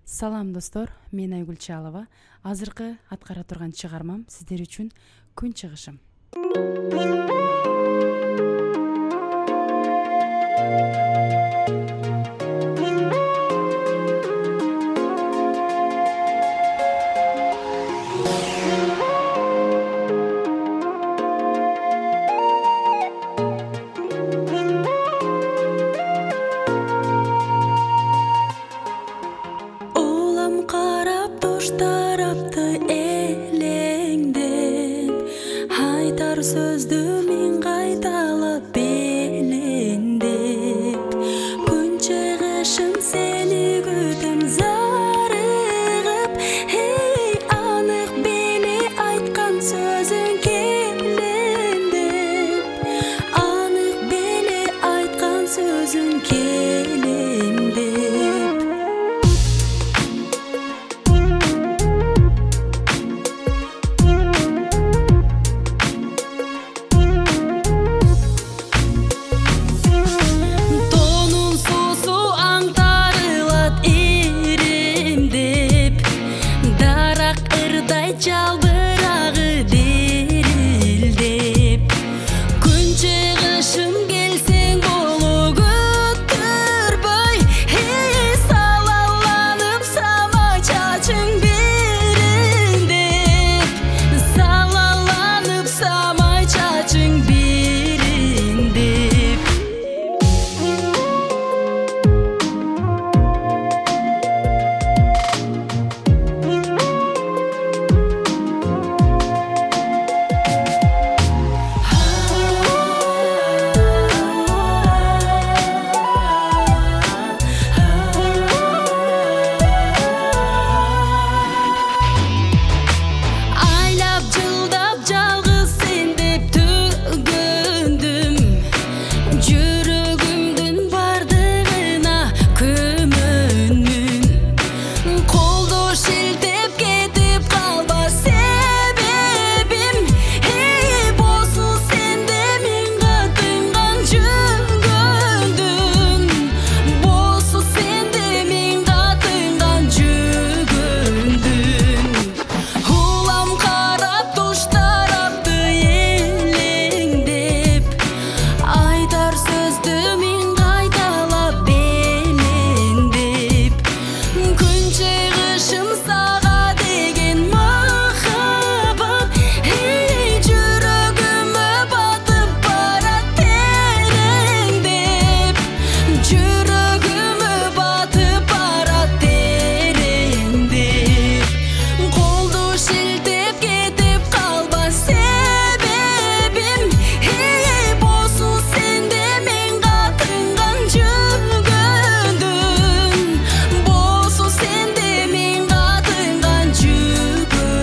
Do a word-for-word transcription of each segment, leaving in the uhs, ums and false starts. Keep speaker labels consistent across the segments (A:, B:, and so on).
A: Салам достор, мен Айгүл Чалова. Азыркы аткара турган чыгармам сиздер үчүн күн чыгышым.
B: Тарапты элеңдеп, айтар сөздү мен кайталап белеңдеп, күн чыгышым сени күтөм зарыгып, эй анык беле айткан сөзүң келемдеп, анык беле айткан сөзүң келемдеп. Жалбырагы дерилдеп, күн чыгышым келсең болуп күттүрбөй, эй салаланып самай чачың бириндеп, салаланып самай чачың бириндеп.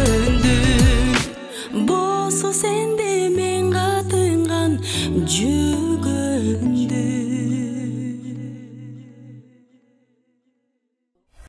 B: Сенде мен катынган